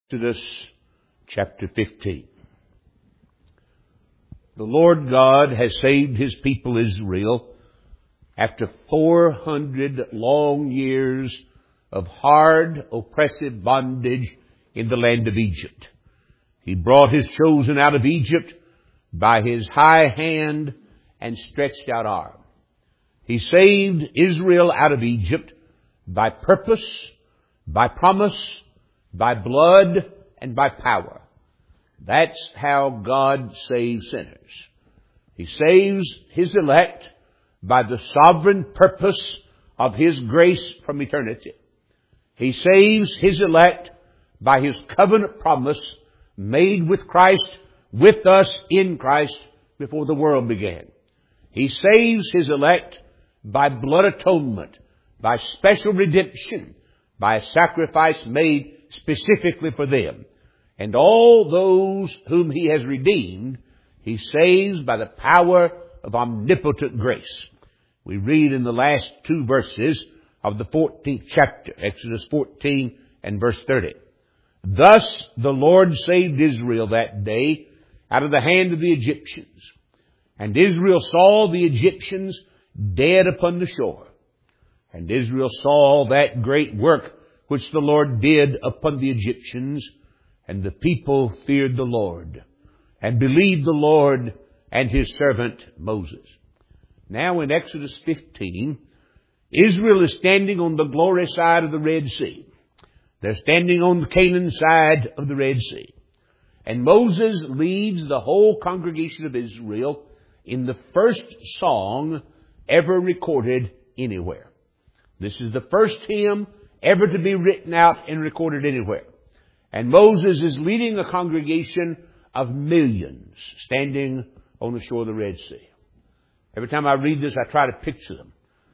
Exodus chapter 15. The Lord God has saved His people Israel after 400 long years of hard, oppressive bondage in the land of Egypt. He brought His chosen out of Egypt by His high hand and stretched out arm. He saved Israel out of Egypt by purpose, by promise, by blood, and by power. That's how God saves sinners. He saves His elect by the sovereign purpose of His grace from eternity. He saves His elect by His covenant promise made with Christ, with us in Christ before the world began. He saves His elect by blood atonement, by special redemption, by a sacrifice made specifically for them. And all those whom He has redeemed, He saves by the power of omnipotent grace. We read in the last two verses of the 14th chapter, Exodus 14 and verse 30. Thus the Lord saved Israel that day out of the hand of the Egyptians. And Israel saw the Egyptians dead upon the shore. And Israel saw that great work which the Lord did upon the Egyptians, and the people feared the Lord, and believed the Lord and His servant Moses. Now in Exodus 15, Israel is standing on the glory side of the Red Sea. They're standing on the Canaan side of the Red Sea. And Moses leads the whole congregation of Israel in the first song ever recorded anywhere. This is the first hymn ever to be written out and recorded anywhere. And Moses is leading a congregation of millions standing on the shore of the Red Sea. Every time I read this, I try to picture them.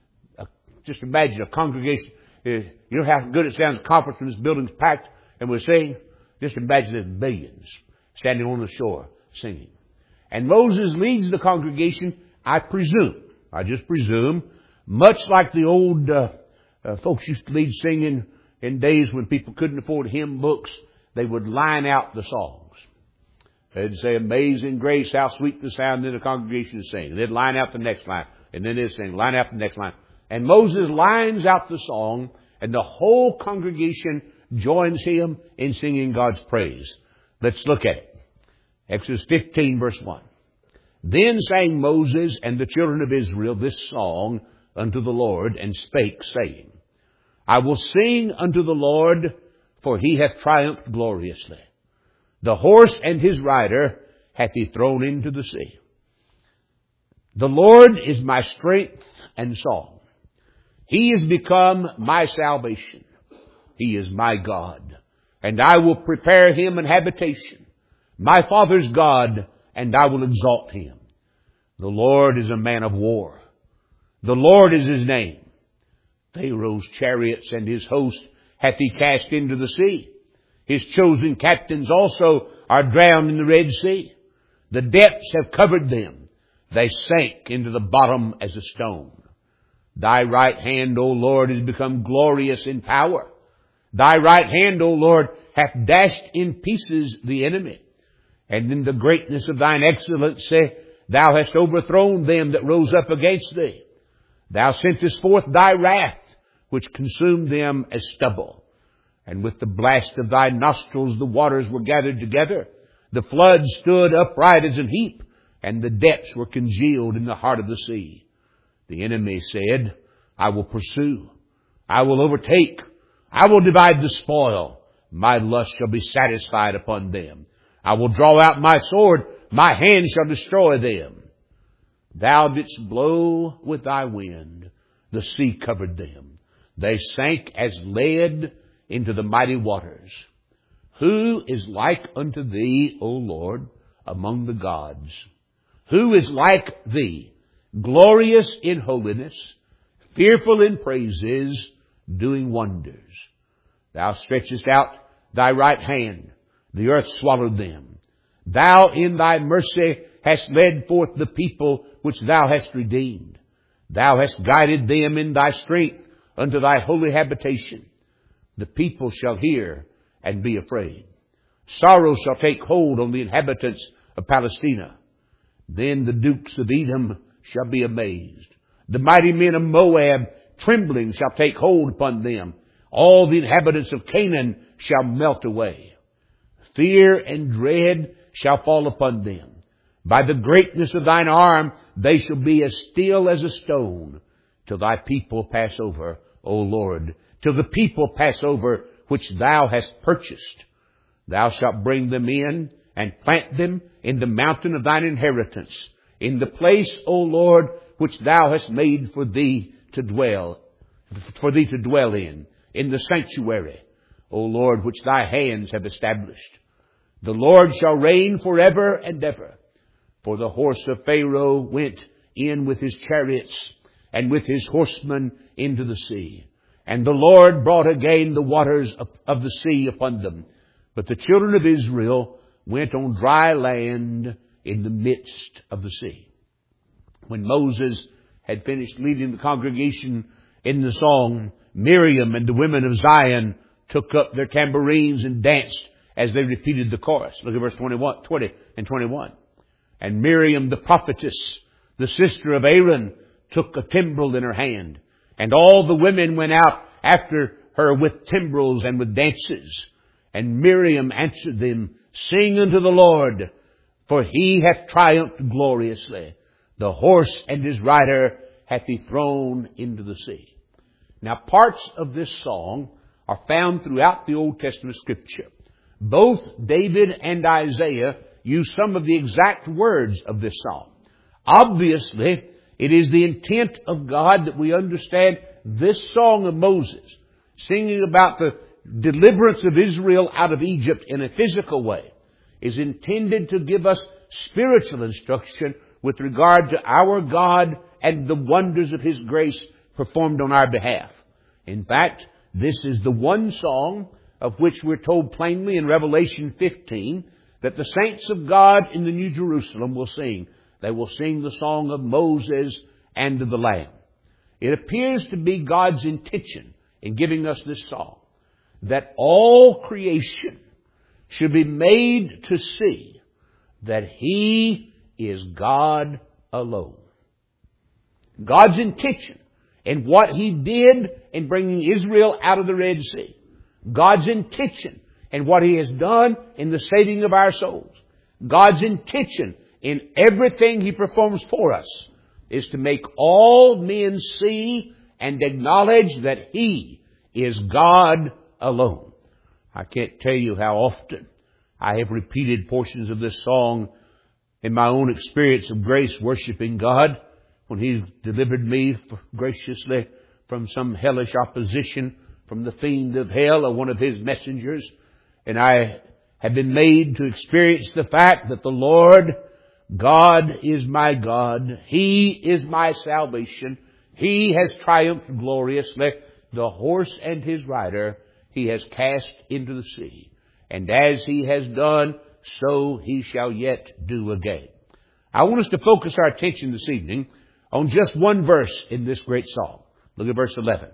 Just imagine a congregation. You know how good it sounds, a conference when this building's packed and we're singing? Just imagine there's millions standing on the shore singing. And Moses leads the congregation, I just presume, much like the old folks used to lead singing in days when people couldn't afford hymn books. They would line out the songs. They'd say, Amazing Grace, how sweet the sound, then the congregation is singing. They'd line out the next line, and then they'd sing, line out the next line. And Moses lines out the song, and the whole congregation joins him in singing God's praise. Let's look at it. Exodus 15, verse 1. Then sang Moses and the children of Israel this song unto the Lord, and spake, saying, I will sing unto the Lord, for He hath triumphed gloriously. The horse and his rider hath He thrown into the sea. The Lord is my strength and song. He is become my salvation. He is my God, and I will prepare Him an habitation. My father's God, and I will exalt Him. The Lord is a man of war. The Lord is His name. Pharaoh's chariots and his host hath He cast into the sea. His chosen captains also are drowned in the Red Sea. The depths have covered them. They sank into the bottom as a stone. Thy right hand, O Lord, is become glorious in power. Thy right hand, O Lord, hath dashed in pieces the enemy. And in the greatness of Thine excellency, Thou hast overthrown them that rose up against Thee. Thou sentest forth Thy wrath, which consumed them as stubble. And with the blast of Thy nostrils the waters were gathered together. The floods stood upright as an heap, and the depths were congealed in the heart of the sea. The enemy said, I will pursue. I will overtake. I will divide the spoil. My lust shall be satisfied upon them. I will draw out my sword. My hand shall destroy them. Thou didst blow with Thy wind. The sea covered them. They sank as lead into the mighty waters. Who is like unto Thee, O Lord, among the gods? Who is like Thee, glorious in holiness, fearful in praises, doing wonders? Thou stretchest out Thy right hand. The earth swallowed them. Thou in Thy mercy hast led forth the people which Thou hast redeemed. Thou hast guided them in Thy strength unto Thy holy habitation. The people shall hear and be afraid. Sorrow shall take hold on the inhabitants of Palestina. Then the dukes of Edom shall be amazed. The mighty men of Moab, trembling, shall take hold upon them. All the inhabitants of Canaan shall melt away. Fear and dread shall fall upon them. By the greatness of thine arm they shall be as still as a stone, till thy people pass over, O Lord, till the people pass over which thou hast purchased. Thou shalt bring them in and plant them in the mountain of thine inheritance, in the place, O Lord, which thou hast made for thee to dwell in the sanctuary, O Lord, which thy hands have established. The Lord shall reign forever and ever. For the horse of Pharaoh went in with his chariots and with his horsemen into the sea. And the Lord brought again the waters of the sea upon them. But the children of Israel went on dry land in the midst of the sea. When Moses had finished leading the congregation in the song, Miriam and the women of Zion took up their tambourines and danced as they repeated the chorus. Look at verse 20 and 21. And Miriam the prophetess, the sister of Aaron, took a timbrel in her hand. And all the women went out after her with timbrels and with dances. And Miriam answered them, Sing unto the Lord, for he hath triumphed gloriously. The horse and his rider hath he thrown into the sea. Now parts of this song are found throughout the Old Testament Scripture. Both David and Isaiah use some of the exact words of this song. Obviously, it is the intent of God that we understand this song of Moses, singing about the deliverance of Israel out of Egypt in a physical way, is intended to give us spiritual instruction with regard to our God and the wonders of His grace performed on our behalf. In fact, this is the one song of which we're told plainly in Revelation 15 that the saints of God in the New Jerusalem will sing. They will sing the song of Moses and of the Lamb. It appears to be God's intention in giving us this song that all creation should be made to see that He is God alone. God's intention in what He did in bringing Israel out of the Red Sea. God's intention in what He has done in the saving of our souls. God's intention in everything He performs for us is to make all men see and acknowledge that He is God alone. I can't tell you how often I have repeated portions of this song in my own experience of grace worshiping God when He delivered me graciously from some hellish opposition from the fiend of hell or one of his messengers. And I have been made to experience the fact that the Lord God is my God. He is my salvation. He has triumphed gloriously. The horse and his rider He has cast into the sea. And as He has done, so He shall yet do again. I want us to focus our attention this evening on just one verse in this great song. Look at verse 11.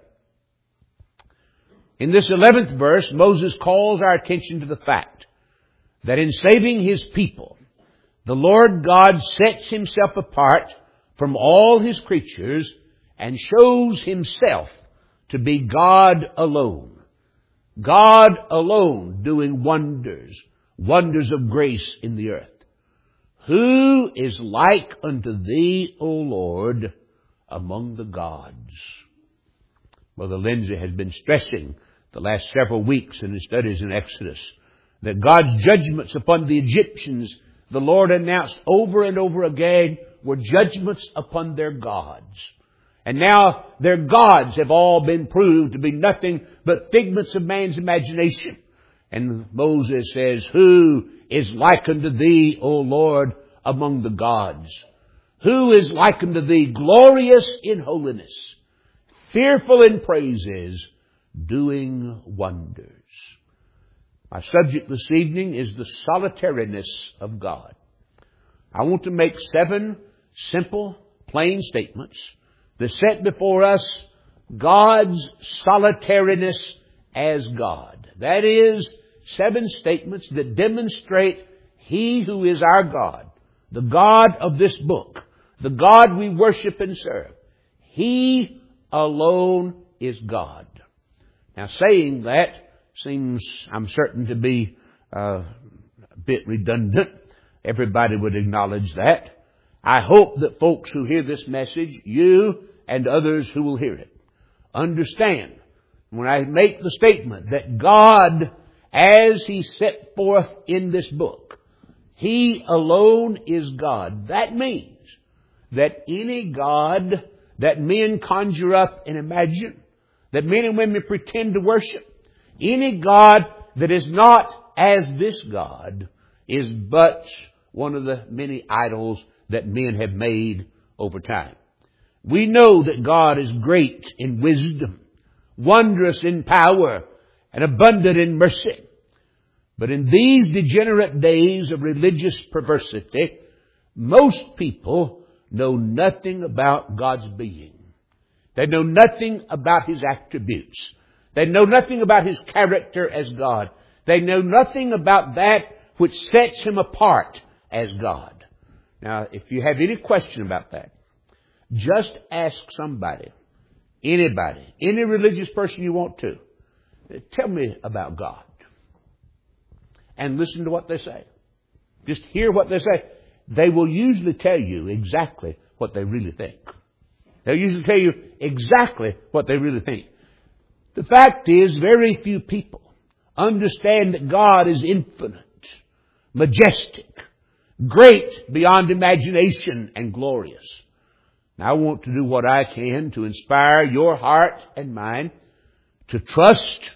In this 11th verse, Moses calls our attention to the fact that in saving His people, the Lord God sets Himself apart from all His creatures and shows Himself to be God alone. God alone doing wonders of grace in the earth. Who is like unto Thee, O Lord, among the gods? Brother Lindsay has been stressing the last several weeks in his studies in Exodus that God's judgments upon the Egyptians, the Lord announced over and over again, were judgments upon their gods. And now their gods have all been proved to be nothing but figments of man's imagination. And Moses says, Who is like unto Thee, O Lord, among the gods? Who is like unto Thee, glorious in holiness, fearful in praises, doing wonders? My subject this evening is the solitariness of God. I want to make 7 simple, plain statements that set before us God's solitariness as God. That is, 7 statements that demonstrate He who is our God, the God of this book, the God we worship and serve. He alone is God. Now, saying that seems, I'm certain, to be a bit redundant. Everybody would acknowledge that. I hope that folks who hear this message, you and others who will hear it, understand when I make the statement that God, as He set forth in this book, He alone is God. That means that any God that men conjure up and imagine, that men and women pretend to worship, any God that is not as this God is but one of the many idols that men have made over time. We know that God is great in wisdom, wondrous in power, and abundant in mercy. But in these degenerate days of religious perversity, most people know nothing about God's being. They know nothing about His attributes. They know nothing about His character as God. They know nothing about that which sets Him apart as God. Now, if you have any question about that, just ask somebody, anybody, any religious person you want to, tell me about God. And listen to what they say. Just hear what they say. They will usually tell you exactly what they really think. They'll usually tell you exactly what they really think. The fact is, very few people understand that God is infinite, majestic, great beyond imagination, and glorious. Now, I want to do what I can to inspire your heart and mine to trust,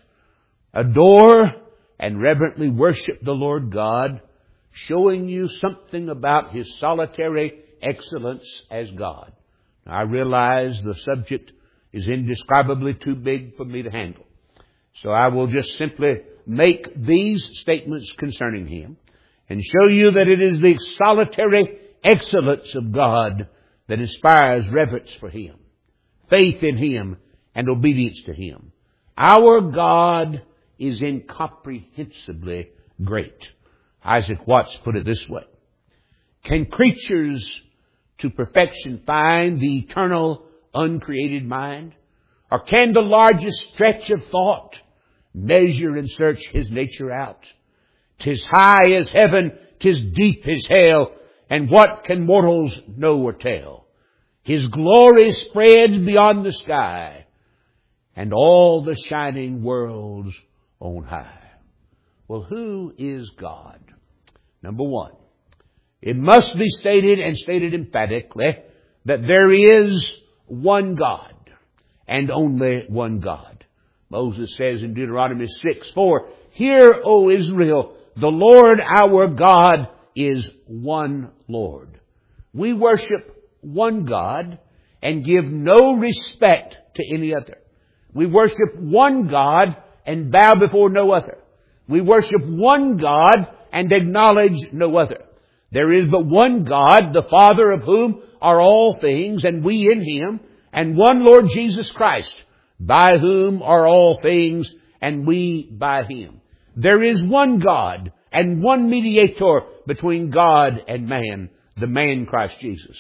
adore, and reverently worship the Lord God, showing you something about His solitary excellence as God. Now, I realize the subject is indescribably too big for me to handle. So I will just simply make these statements concerning Him and show you that it is the solitary excellence of God that inspires reverence for Him, faith in Him, and obedience to Him. Our God is incomprehensibly great. Isaac Watts put it this way: can creatures to perfection find the eternal, uncreated mind? Or can the largest stretch of thought measure and search His nature out? 'Tis high as heaven, 'tis deep as hell, and what can mortals know or tell? His glory spreads beyond the sky, and all the shining worlds on high. Well, who is God? Number one, it must be stated, and stated emphatically, that there is one God, and only one God. Moses says in Deuteronomy 6:4, "Hear, O Israel, the Lord our God is one Lord." We worship one God and give no respect to any other. We worship one God and bow before no other. We worship one God and acknowledge no other. There is but one God, the Father of whom are all things, and we in Him, and one Lord Jesus Christ, by whom are all things, and we by Him. There is one God and one mediator between God and man, the man Christ Jesus.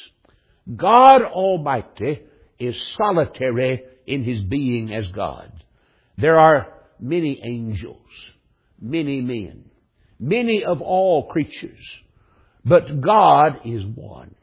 God Almighty is solitary in His being as God. There are many angels, many men, many of all creatures, but God is one.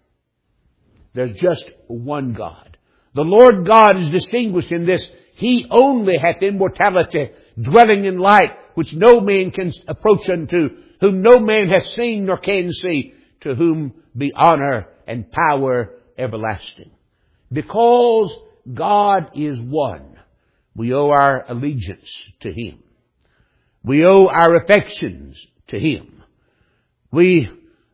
There's just one God. The Lord God is distinguished in this: He only hath immortality, dwelling in light, which no man can approach unto, whom no man hath seen nor can see, to whom be honor and power everlasting. Because God is one, we owe our allegiance to Him. We owe our affections to Him. We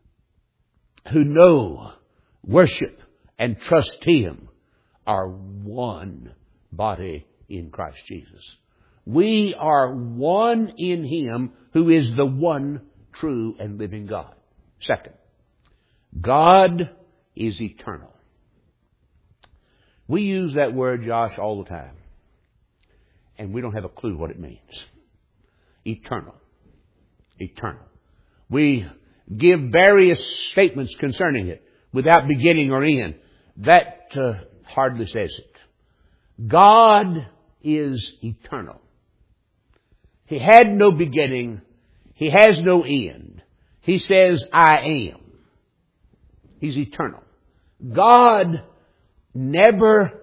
who know, worship, and trust Him are one body in Christ Jesus. We are one in Him who is the one true and living God. Second, God is eternal. We use that word, Josh, all the time, and we don't have a clue what it means. Eternal. Eternal. We give various statements concerning it without beginning or end. That hardly says it. God is eternal. He had no beginning. He has no end. He says, I am. He's eternal. God never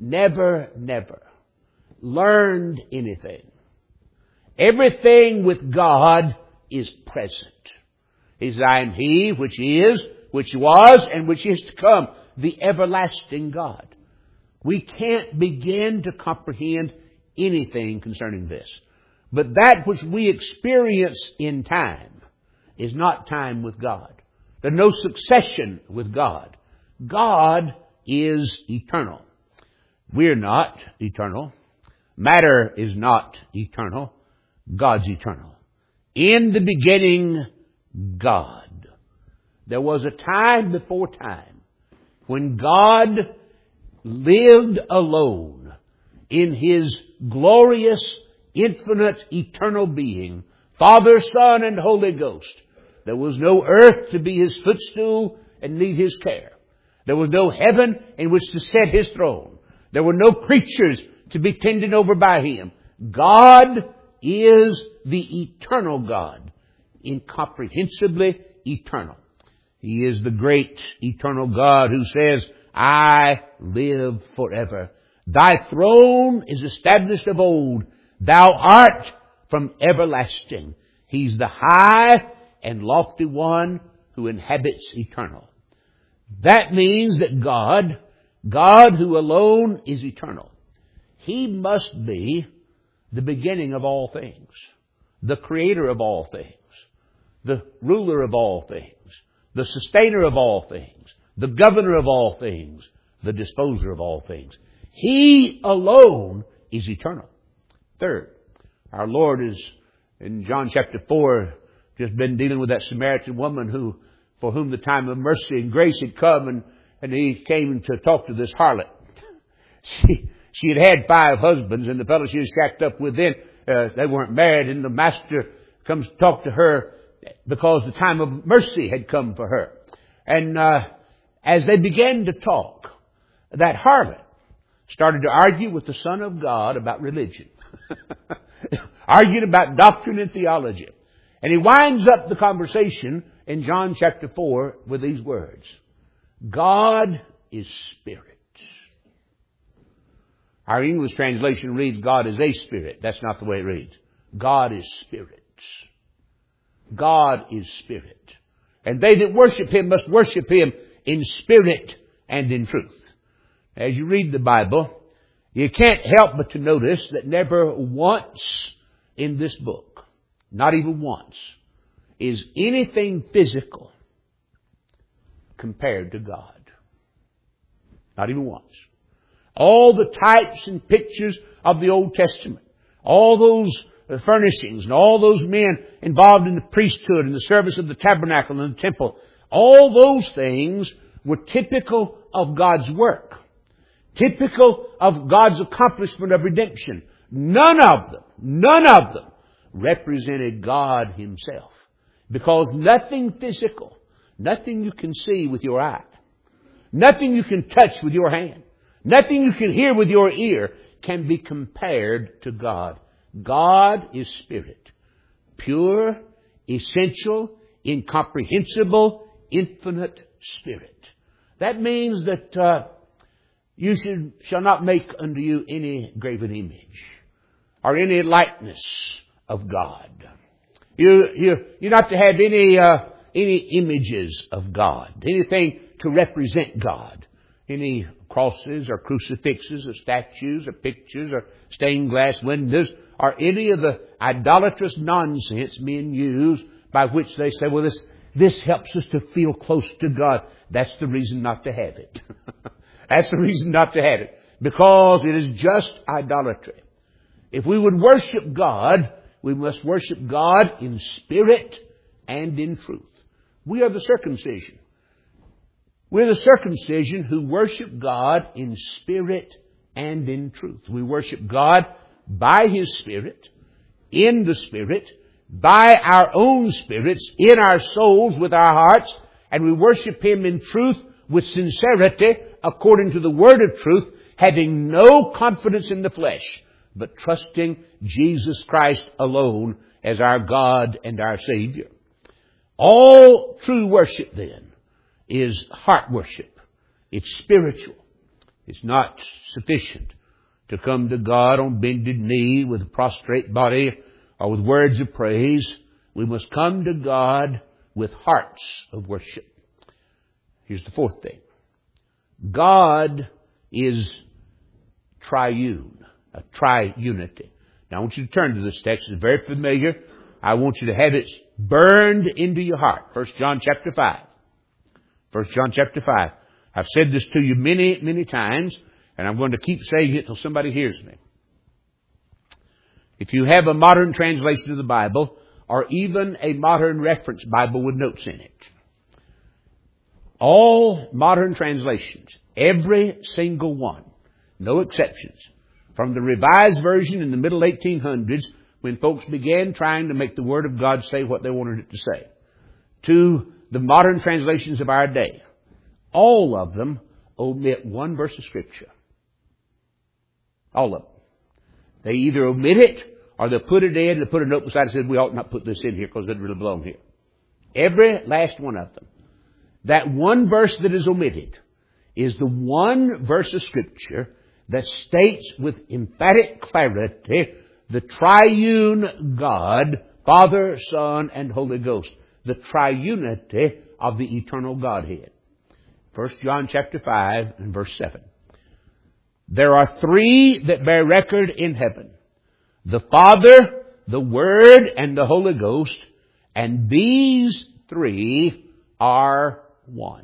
learned anything. Everything with God is present. He says, I am He which is, which was, and which is to come, the everlasting God. We can't begin to comprehend anything concerning this. But that which we experience in time is not time with God. There's no succession with God. God is eternal. We're not eternal. Matter is not eternal. God's eternal. In the beginning, God. There was a time before time when God lived alone in His glorious, infinite, eternal being, Father, Son, and Holy Ghost. There was no earth to be His footstool and need His care. There was no heaven in which to set His throne. There were no creatures to be tended over by Him. God is the eternal God, incomprehensibly eternal. He is the great eternal God who says, I live forever. Thy throne is established of old. Thou art from everlasting. He's the high and lofty one who inhabits eternal. That means that God who alone is eternal, He must be the beginning of all things, the creator of all things, the ruler of all things, the sustainer of all things, the governor of all things, the disposer of all things. He alone is eternal. Third, our Lord is, in John chapter 4, just been dealing with that Samaritan woman for whom the time of mercy and grace had come, and He came to talk to this harlot. She had 5 husbands, and the fellow she was shacked up with then, they weren't married, and the master comes to talk to her because the time of mercy had come for her. And as they began to talk, that harlot started to argue with the Son of God about religion. Argued about doctrine and theology. And he winds up the conversation in John chapter 4 with these words. God is spirit. Our English translation reads, God is a spirit. That's not the way it reads. God is spirit. God is spirit. And they that worship Him must worship Him in spirit and in truth. As you read the Bible, you can't help but to notice that never once in this book, not even once, is anything physical compared to God. Not even once. All the types and pictures of the Old Testament, all those furnishings and all those men involved in the priesthood and the service of the tabernacle and the temple, all those things were typical of God's work. Typical of God's accomplishment of redemption. None of them represented God Himself. Because nothing physical, nothing you can see with your eye, nothing you can touch with your hand, nothing you can hear with your ear can be compared to God. God is spirit. Pure, essential, incomprehensible, infinite spirit. That means that you shall not make unto you any graven image or any likeness of God. You're not to have any images of God, anything to represent God, any crosses or crucifixes or statues or pictures or stained glass windows or any of the idolatrous nonsense men use by which they say, well, this helps us to feel close to God. That's the reason not to have it. That's the reason not to have it. Because it is just idolatry. If we would worship God, we must worship God in spirit and in truth. We are the circumcision. We're the circumcision who worship God in spirit and in truth. We worship God by His Spirit, in the Spirit, by our own spirits, in our souls, with our hearts, and we worship Him in truth with sincerity, according to the word of truth, having no confidence in the flesh, but trusting Jesus Christ alone as our God and our Savior. All true worship, then, is heart worship. It's spiritual. It's not sufficient to come to God on bended knee with a prostrate body or with words of praise. We must come to God with hearts of worship. Here's the fourth thing. God is triune, a triunity. Now I want you to turn to this text. It's very familiar. I want you to have it burned into your heart. 1 John chapter 5. 1 John chapter 5. I've said this to you many, many times, and I'm going to keep saying it till somebody hears me. If you have a modern translation of the Bible, or even a modern reference Bible with notes in it, all modern translations, every single one, no exceptions, from the Revised Version in the middle 1800s, when folks began trying to make the Word of God say what they wanted it to say, to the modern translations of our day, all of them omit one verse of Scripture. All of them. They either omit it, or they'll put it in and put a note beside it and say, we ought not put this in here because it doesn't really belong here. Every last one of them. That one verse that is omitted is the one verse of Scripture that states with emphatic clarity the triune God, Father, Son, and Holy Ghost. The triunity of the eternal Godhead. 1 John chapter 5 and verse 7. There are three that bear record in heaven. The Father, the Word, and the Holy Ghost. And these three are one.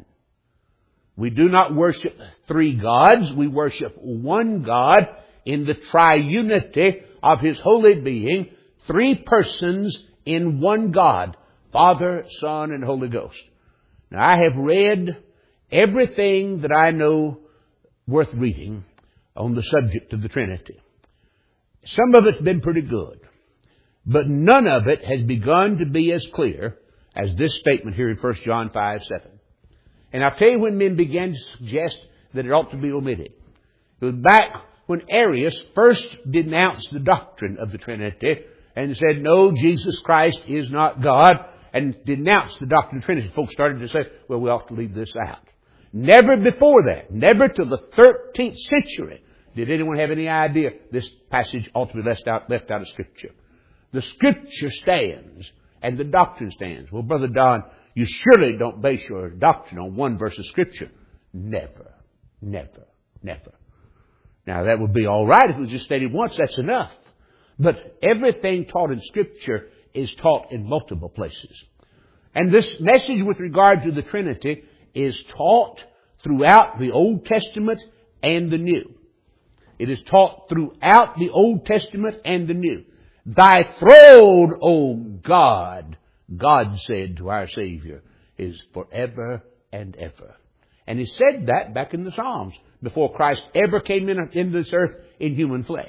We do not worship three gods. We worship one God in the triunity of His holy being. Three persons in one God. Father, Son, and Holy Ghost. Now I have read everything that I know worth reading on the subject of the Trinity. Some of it's been pretty good, but none of it has begun to be as clear as this statement here in 1 John 5:7. And I'll tell you when men began to suggest that it ought to be omitted. It was back when Arius first denounced the doctrine of the Trinity and said, no, Jesus Christ is not God, and denounced the doctrine of the Trinity. Folks started to say, well, we ought to leave this out. Never before that, never till the 13th century, did anyone have any idea this passage ought to be left out of Scripture. The Scripture stands and the doctrine stands. Well, Brother Don, you surely don't base your doctrine on one verse of Scripture. Never, never, never. Now that would be all right if it was just stated once. That's enough. But everything taught in Scripture is taught in multiple places. And this message with regard to the Trinity is taught throughout the Old Testament and the New. It is taught throughout the Old Testament and the New. Thy throne, O God, God said to our Savior, is forever and ever. And He said that back in the Psalms before Christ ever came into this earth in human flesh.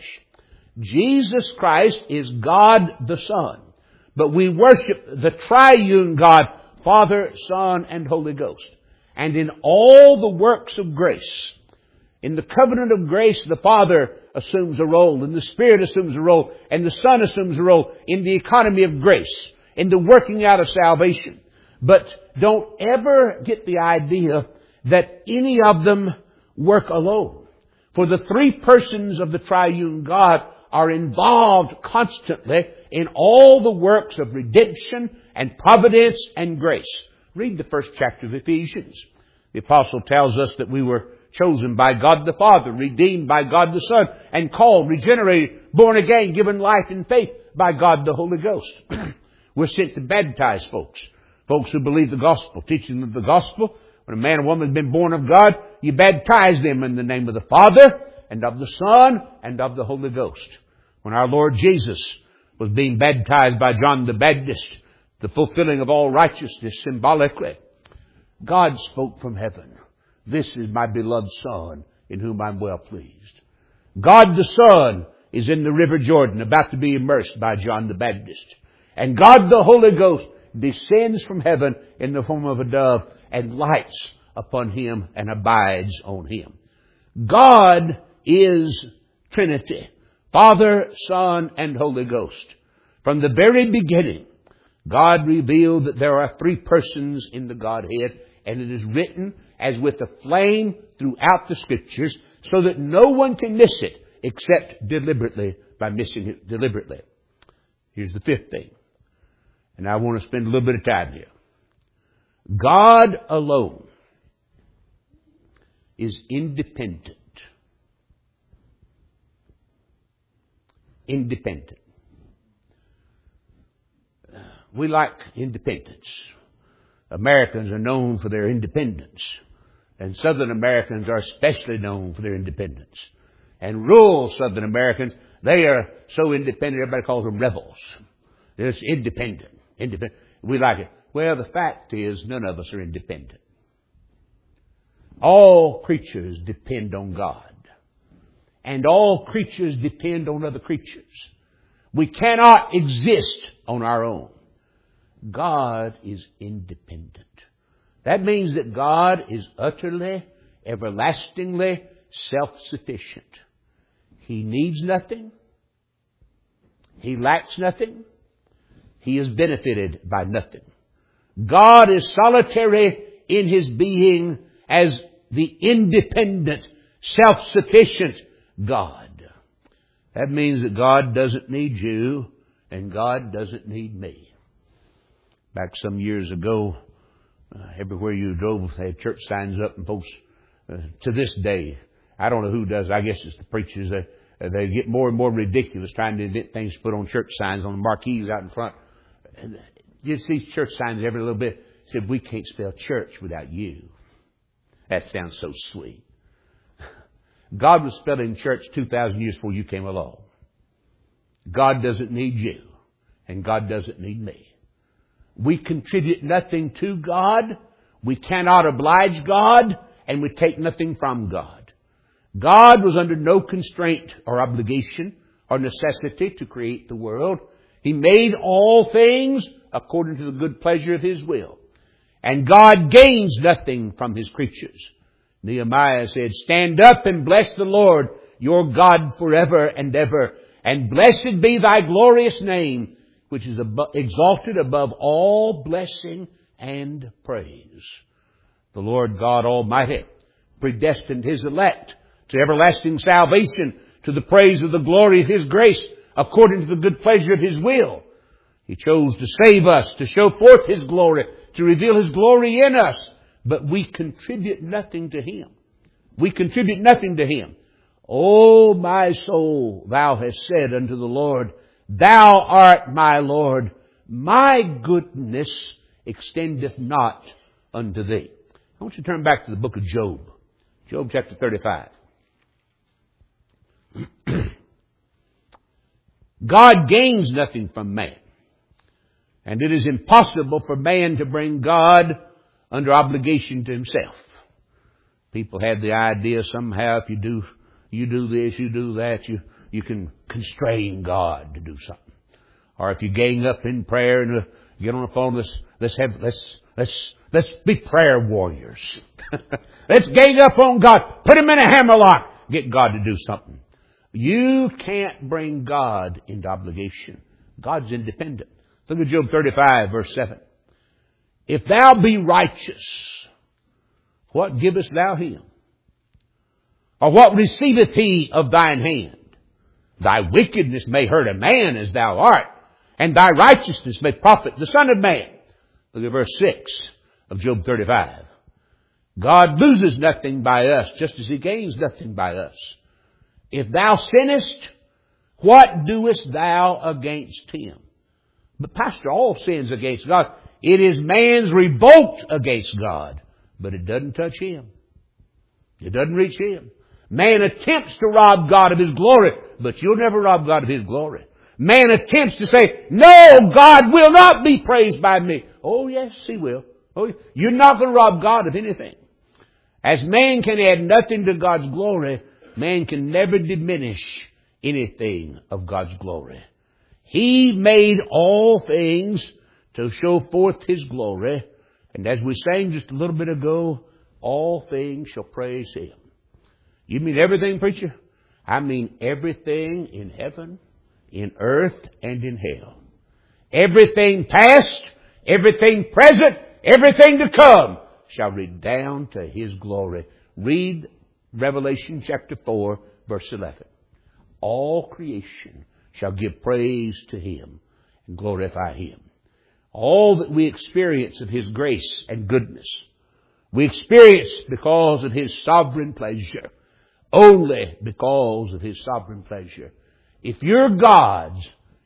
Jesus Christ is God the Son. But we worship the triune God, Father, Son, and Holy Ghost. And in all the works of grace, in the covenant of grace, the Father assumes a role, and the Spirit assumes a role, and the Son assumes a role in the economy of grace, in the working out of salvation. But don't ever get the idea that any of them work alone. For the three persons of the triune God are involved constantly in all the works of redemption and providence and grace. Read the first chapter of Ephesians. The Apostle tells us that we were chosen by God the Father, redeemed by God the Son, and called, regenerated, born again, given life and faith by God the Holy Ghost. We're sent to baptize folks who believe the gospel, teaching them the gospel. When a man or woman has been born of God, you baptize them in the name of the Father and of the Son and of the Holy Ghost. When our Lord Jesus was being baptized by John the Baptist, the fulfilling of all righteousness symbolically, God spoke from heaven, "This is my beloved Son, in whom I'm well pleased." God the Son is in the River Jordan, about to be immersed by John the Baptist. And God the Holy Ghost descends from heaven in the form of a dove and lights upon him and abides on him. God is Trinity. Father, Son, and Holy Ghost. From the very beginning, God revealed that there are three persons in the Godhead, and it is written as with a flame throughout the Scriptures, so that no one can miss it except deliberately by missing it deliberately. Here's the fifth thing, and I want to spend a little bit of time here. God alone is independent. Independent. We like independence. Americans are known for their independence. And Southern Americans are especially known for their independence. And rural Southern Americans, they are so independent, everybody calls them rebels. They're just independent. Independent. We like it. Well, the fact is, none of us are independent. All creatures depend on God. And all creatures depend on other creatures. We cannot exist on our own. God is independent. That means that God is utterly, everlastingly self-sufficient. He needs nothing. He lacks nothing. He is benefited by nothing. God is solitary in His being as the independent, self-sufficient God. That means that God doesn't need you and God doesn't need me. Back some years ago, everywhere you drove, they had church signs up, and folks, to this day, I don't know who does. I guess it's the preachers. They get more and more ridiculous trying to invent things to put on church signs on the marquees out in front. And you see church signs every little bit. Said, "We can't spell church without you." That sounds so sweet. God was spelling church 2,000 years before you came along. God doesn't need you, and God doesn't need me. We contribute nothing to God. We cannot oblige God, and we take nothing from God. God was under no constraint or obligation or necessity to create the world. He made all things according to the good pleasure of His will. And God gains nothing from His creatures. Nehemiah said, "Stand up and bless the Lord, your God, forever and ever. And blessed be thy glorious name, which is exalted above all blessing and praise." The Lord God Almighty predestined His elect to everlasting salvation, to the praise of the glory of His grace, according to the good pleasure of His will. He chose to save us, to show forth His glory, to reveal His glory in us. But we contribute nothing to Him. We contribute nothing to Him. "O my soul, thou hast said unto the Lord, Thou art my Lord. My goodness extendeth not unto thee." I want you to turn back to the book of Job. Job chapter 35. God gains nothing from man. And it is impossible for man to bring God under obligation to himself. People have the idea somehow if you do this, you do that, you can constrain God to do something. Or if you gang up in prayer and get on the phone, let's be prayer warriors. Let's gang up on God. Put Him in a hammerlock. Get God to do something. You can't bring God into obligation. God's independent. Look at Job 35, verse 7. "If thou be righteous, what givest thou him? Or what receiveth he of thine hand? Thy wickedness may hurt a man as thou art, and thy righteousness may profit the Son of Man." Look at verse 6 of Job 35. God loses nothing by us, just as He gains nothing by us. "If thou sinnest, what doest thou against him?" But Pastor, all sins against God. It is man's revolt against God, but it doesn't touch him. It doesn't reach him. Man attempts to rob God of His glory, but you'll never rob God of His glory. Man attempts to say, "No, God will not be praised by me." Oh, yes, He will. Oh, you're not going to rob God of anything. As man can add nothing to God's glory, man can never diminish anything of God's glory. He made all things to show forth His glory. And as we sang just a little bit ago, all things shall praise Him. You mean everything, preacher? I mean everything in heaven, in earth, and in hell. Everything past, everything present, everything to come shall redound to His glory. Read Revelation chapter 4, verse 11. All creation shall give praise to Him and glorify Him. All that we experience of His grace and goodness, we experience because of His sovereign pleasure. Only because of His sovereign pleasure. If you're God's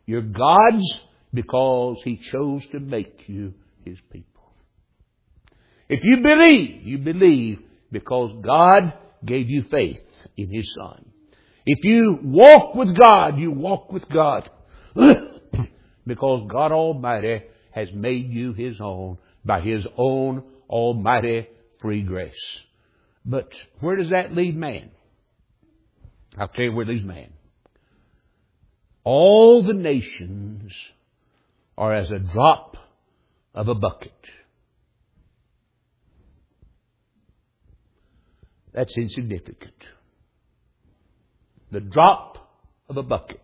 because He chose to make you His people. If you believe because God gave you faith in His Son. If you walk with God, you walk with God because God Almighty has made you His own by His own almighty free grace. But where does that leave man? I'll tell you where it leaves man. All the nations are as a drop of a bucket. That's insignificant. The drop of a bucket.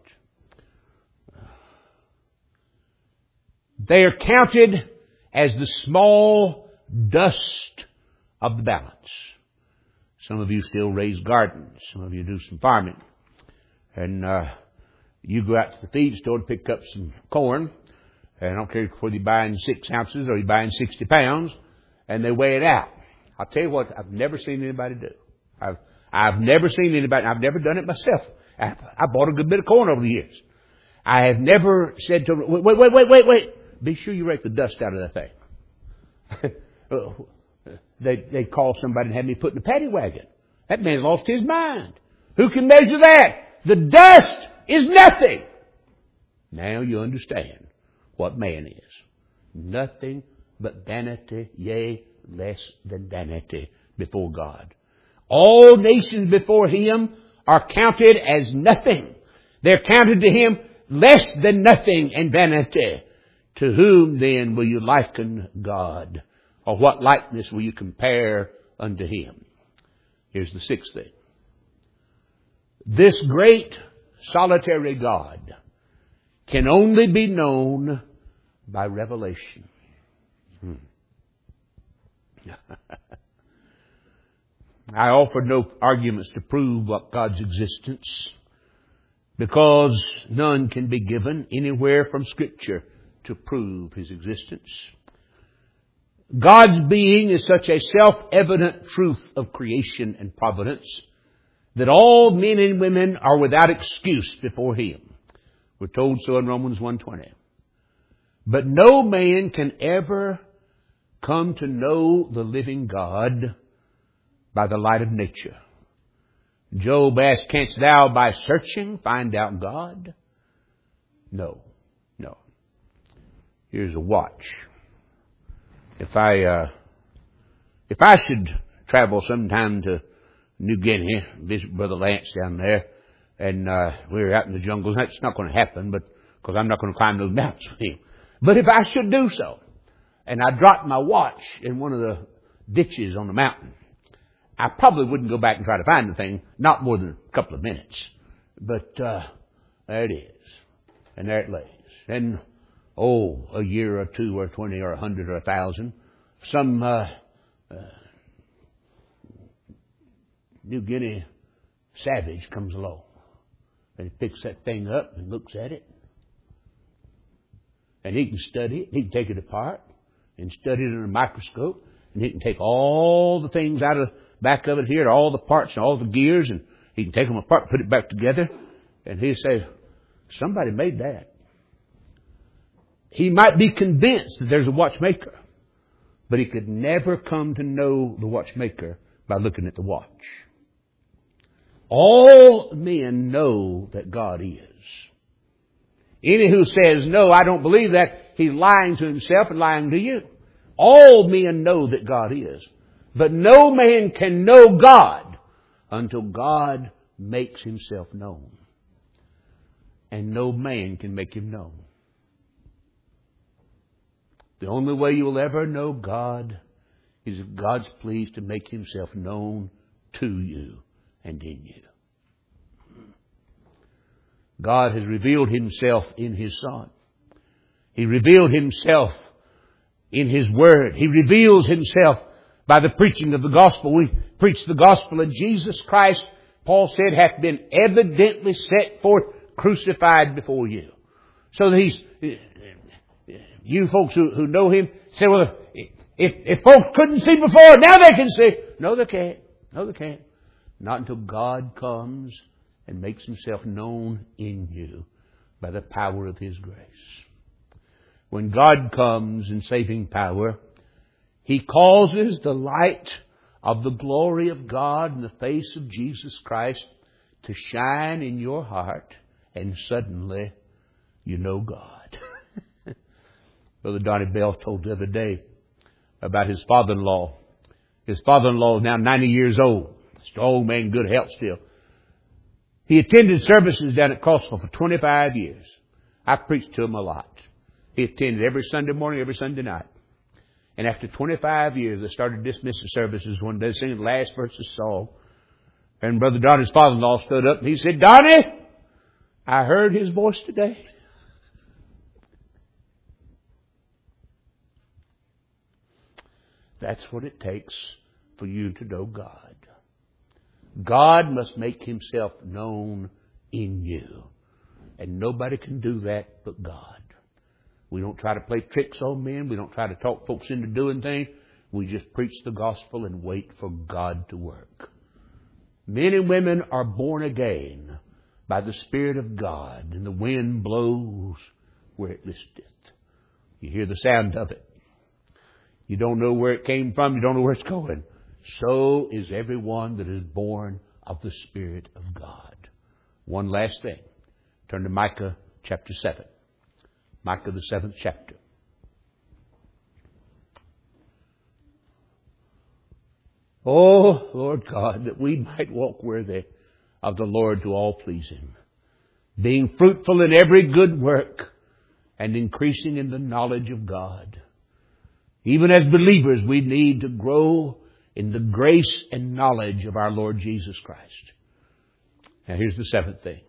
They are counted as the small dust of the balance. Some of you still raise gardens. Some of you do some farming. And you go out to the feed store to pick up some corn. And I don't care whether you're buying 6 ounces or you're buying 60 pounds. And they weigh it out. I'll tell you what, I've never seen anybody do. I've never seen anybody, I've never done it myself. I bought a good bit of corn over the years. I have never said to them, wait. Be sure you rake the dust out of that thing. They call somebody and have me put in a paddy wagon. That man lost his mind. Who can measure that? The dust is nothing. Now you understand what man is. Nothing but vanity, yea, less than vanity before God. All nations before Him are counted as nothing. They're counted to Him less than nothing and vanity. To whom then will you liken God? Or what likeness will you compare unto Him? Here's the 6th thing. This great solitary God can only be known by revelation. I offer no arguments to prove what God's existence, because none can be given anywhere from Scripture to prove His existence. God's being is such a self-evident truth of creation and providence that all men and women are without excuse before Him. We're told so in Romans 1:20. But no man can ever come to know the living God by the light of nature. Job asked, canst thou by searching find out God? No. Here's a watch. If I should travel sometime to New Guinea, visit Brother Lance down there, and we're out in the jungles, that's not going to happen, but because I'm not going to climb those mountains with him. But if I should do so, and I dropped my watch in one of the ditches on the mountain, I probably wouldn't go back and try to find the thing, not more than a couple of minutes. But there it is. And there it lays. And, a year or 2 or 20 or 100 or 1,000, some New Guinea savage comes along. And he picks that thing up and looks at it. And he can study it. He can take it apart and study it under a microscope. And he can take all the things out of the back of it here, all the parts and all the gears, and he can take them apart, put it back together. And he'll say, somebody made that. He might be convinced that there's a watchmaker, but he could never come to know the watchmaker by looking at the watch. All men know that God is. Any who says, no, I don't believe that, he's lying to himself and lying to you. All men know that God is. But no man can know God until God makes Himself known. and no man can make Him known. The only way you'll ever know God is if God's pleased to make Himself known to you and in you. God has revealed Himself in His Son. He revealed Himself in His Word. He reveals Himself by the preaching of the gospel. We preach the gospel of Jesus Christ, Paul said, hath been evidently set forth crucified before you. So that He's, you folks who know Him say, well, if folks couldn't see before, now they can see. No, they can't. No, they can't. Not until God comes and makes Himself known in you by the power of His grace. When God comes in saving power, He causes the light of the glory of God in the face of Jesus Christ to shine in your heart, and suddenly you know God. Brother Donnie Bell told the other day about his father-in-law. His father-in-law is now 90 years old. Strong man, good health still. He attended services down at Crossville for 25 years. I preached to him a lot. He attended every Sunday morning, every Sunday night. And after 25 years, they started dismissing services one day, singing the last verse of the song. And Brother Donnie's father-in-law stood up and he said, Donnie, I heard his voice today. That's what it takes for you to know God. God must make Himself known in you. And nobody can do that but God. We don't try to play tricks on men. We don't try to talk folks into doing things. We just preach the gospel and wait for God to work. Men and women are born again by the Spirit of God, and the wind blows where it listeth. You hear the sound of it. You don't know where it came from. You don't know where it's going. So is everyone that is born of the Spirit of God. One last thing. Turn to Micah chapter 7. Micah the 7th chapter. Oh, Lord God, that we might walk worthy of the Lord to all please Him, being fruitful in every good work and increasing in the knowledge of God. Even as believers, we need to grow in the grace and knowledge of our Lord Jesus Christ. Now here's the seventh thing.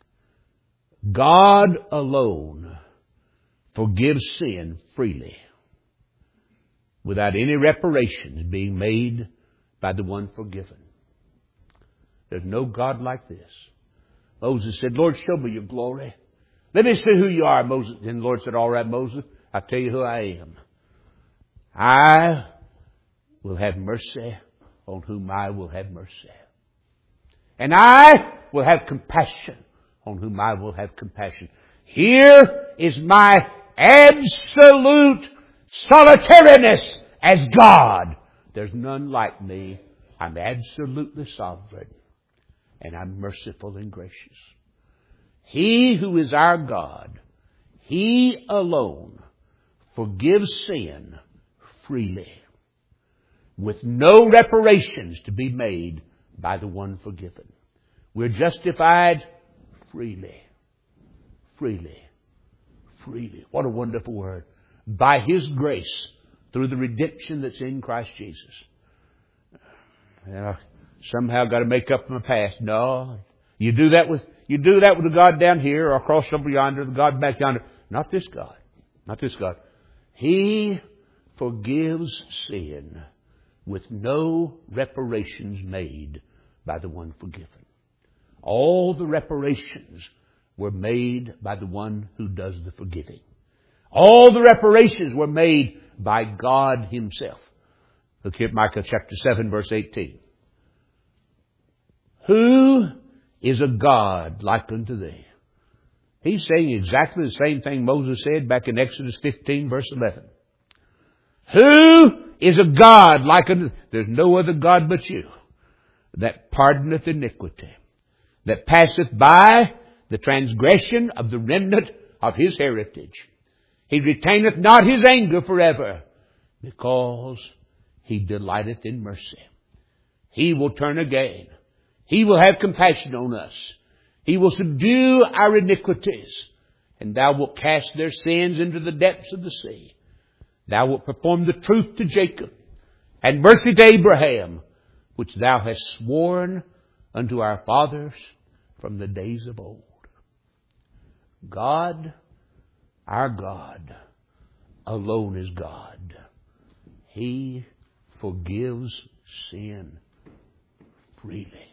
God alone forgives sin freely without any reparations being made by the one forgiven. There's no God like this. Moses said, Lord, show me your glory. Let me see who you are, Moses. And the Lord said, all right, Moses, I'll tell you who I am. I will have mercy on whom I will have mercy. And I will have compassion on whom I will have compassion. Here is my absolute solitariness as God. There's none like me. I'm absolutely sovereign. And I'm merciful and gracious. He who is our God, He alone forgives sin freely, with no reparations to be made by the one forgiven. We're justified freely. Freely. Freely. What a wonderful word. By His grace, through the redemption that's in Christ Jesus. Somehow got to make up my past. No. You do that with the God down here or across over yonder, the God back yonder. Not this God. Not this God. He forgives sin with no reparations made by the one forgiven. All the reparations were made by the one who does the forgiving. All the reparations were made by God Himself. Look here at Micah chapter 7 verse 18. Who is a God like unto thee? He's saying exactly the same thing Moses said back in Exodus 15 verse 11. Who is a God like unto thee? There's no other God but you, that pardoneth iniquity, that passeth by the transgression of the remnant of His heritage. He retaineth not His anger forever, because He delighteth in mercy. He will turn again. He will have compassion on us. He will subdue our iniquities. And thou wilt cast their sins into the depths of the sea. Thou wilt perform the truth to Jacob, and mercy to Abraham, which thou hast sworn unto our fathers from the days of old. God, our God, alone is God. He forgives sin freely.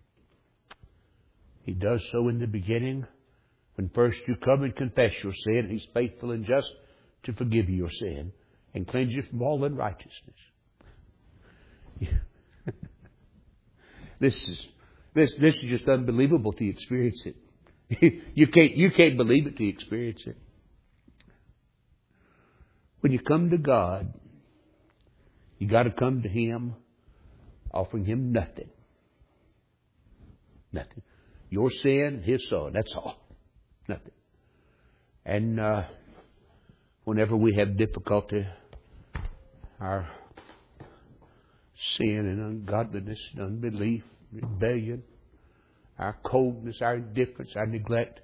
He does so in the beginning. When first you come and confess your sin, He's faithful and just to forgive you your sin and cleanse you from all unrighteousness. This is just unbelievable to experience it. You can't believe it till you experience it. When you come to God, you got to come to Him offering Him nothing. Nothing. Your sin, His Son. That's all. Nothing. And whenever we have difficulty, our sin and ungodliness and unbelief, rebellion, our coldness, our indifference, our neglect,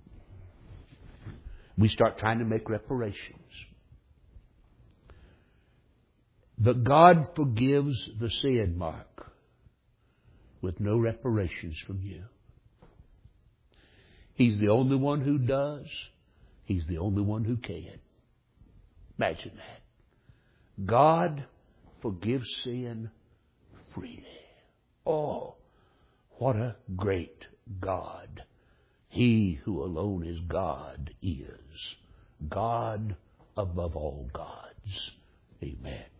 we start trying to make reparations. But God forgives the sin, Mark, with no reparations from you. He's the only one who does. He's the only one who can. Imagine that. God forgives sin freely. Oh, what a great God. He who alone is God is God above all gods. Amen.